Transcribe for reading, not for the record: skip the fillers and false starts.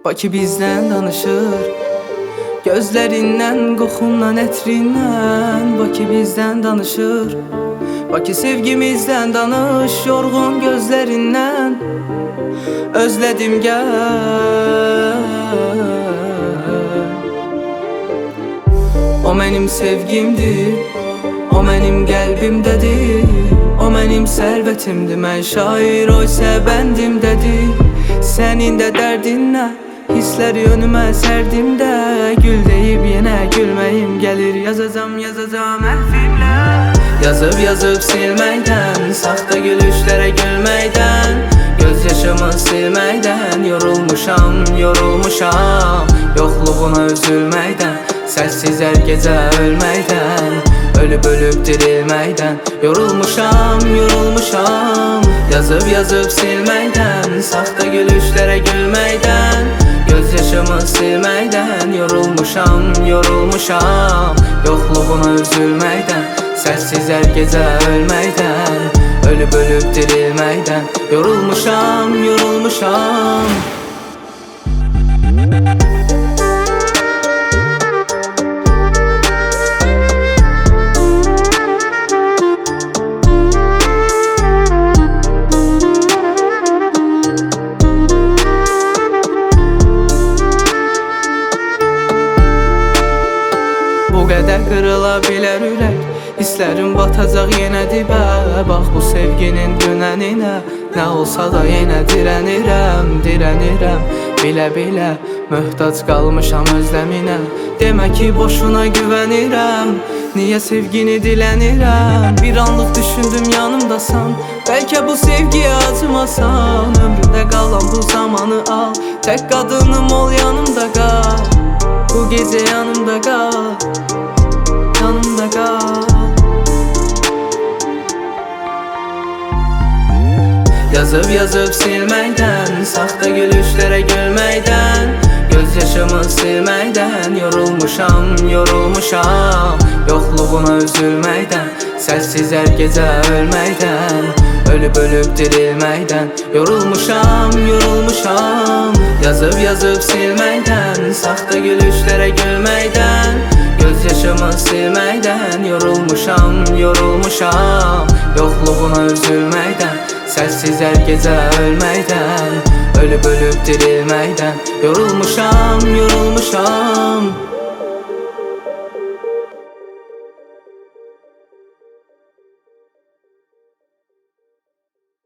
Bakı bizdən danışır, gözlərindən, qoxundan, ətrindən. Bakı bizdən danışır, Bakı sevgimizdən danış, yorğun gözlərindən. Özlədim gəl. O mənim sevgimdir, o mənim qəlbimdədir, o mənim sərvətimdir. Mən şair, o isə bəndimdədir. Sənin də dərdin nə? Hissləri önümə sərdimdə, gül deyib yenə gülməyim gəlir. Yazacam, yazacam hərfimlə, yazıb silməkdən, saxta gülüşlərə gülməkdən, göz yaşımı silməkdən. Yorulmuşam, yorulmuşam, yoxluğuna üzülməkdən, səssiz hər gecə ölməkdən, ölüb dirilməkdən. Yorulmuşam, yorulmuşam, yazıb silməkdən, saxta gülüşlərə gülməkdən, göz yaşımı silməkdən. Yorulmuşam, yorulmuşam, yoxluğuna üzülməkdən, səssiz hər gecə ölməkdən, ölüb dirilməkdən. Yorulmuşam, yorulmuşam. Bu qədər qırıla bilər ürək, hisslərim batacaq yenə dibə. Bax bu sevginin dünəninə, nə olsa da yenə dirənirəm, dirənirəm. Bilə-bilə möhtac qalmışam özləminə, demə ki boşuna güvənirəm. Niyə sevgini dilənirəm? Bir anlıq düşündüm yanımdasan, bəlkə bu sevgiyə acımasan. Ömrümdə qalan bu zamanı al, tək qadınım ol, yanımda qal. Bu gecə yanımda qal, yanımda qal. Yazıb silməkdən, saxta gülüşlərə gülməkdən, göz yaşımı silməkdən. Yorulmuşam, yorulmuşam, yoxluğuna üzülməkdən, səssiz hər gecə ölməkdən, ölüb dirilməkdən. Yorulmuşam, yorulmuşam, yazıb silməkdən, saxta gülüşlərə gülməkdən, göz yaşımı silməkdən. Yorulmuşam, yorulmuşam, yoxluğuna üzülməkdən, səssiz hər gecə ölməkdən, ölüb dirilməkdən. Yorulmuşam, yorulmuşam.